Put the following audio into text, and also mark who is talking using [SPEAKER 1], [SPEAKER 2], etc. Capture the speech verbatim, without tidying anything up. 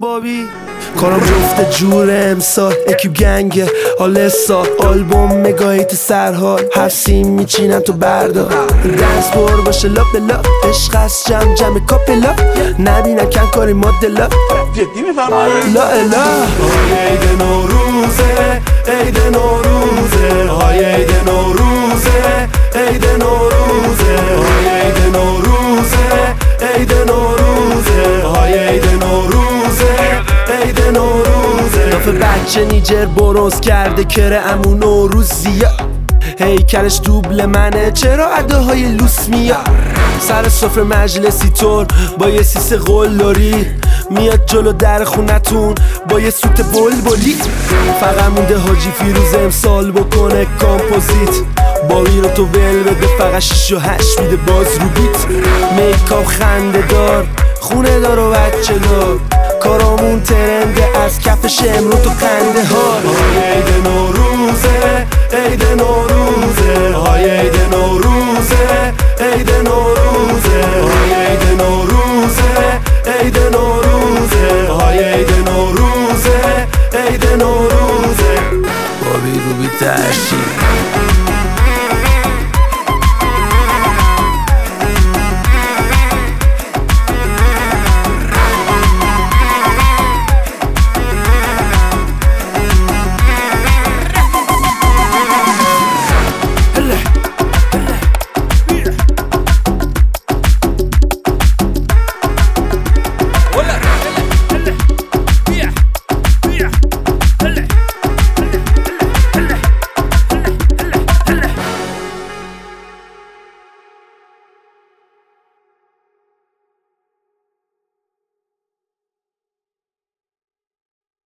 [SPEAKER 1] بابی کارم جفت جور امسال اکیب گنگه حال سال آلبوم مگاهیت سرحال هر سیم میچینم تو بردار دنس بور باشه لا بلا عشق از جمع جمع کاپلا نبینم کن کاری مدلا
[SPEAKER 2] جدی میفرمایی؟
[SPEAKER 1] لا الا
[SPEAKER 3] های عید نوروزه عید نوروزه های عید نوروزه عید نوروزه های عید نوروزه عید نوروزه های عید نوروزه عید نوروزه
[SPEAKER 1] نافه بچه نیجر برونز کرده کره امو نوروزیه هیکلش دوبل منه چرا اداهای لوس میاد سر سفره مجلسی طور با یه سیس قلدری میاد جلو در خونتون با یه سوت بلبلی فقط مونده حاجی فیروز امسال بکنه کامپوزیت باقی رو تو ول بده فقط شیش و هشت میده باز رو بیت میکاپ خنده دار خونه دار و بچه دار کارامون ترنده از کفش امرو تو قنده ها
[SPEAKER 3] های عید نوروزه عید نوروزه های عید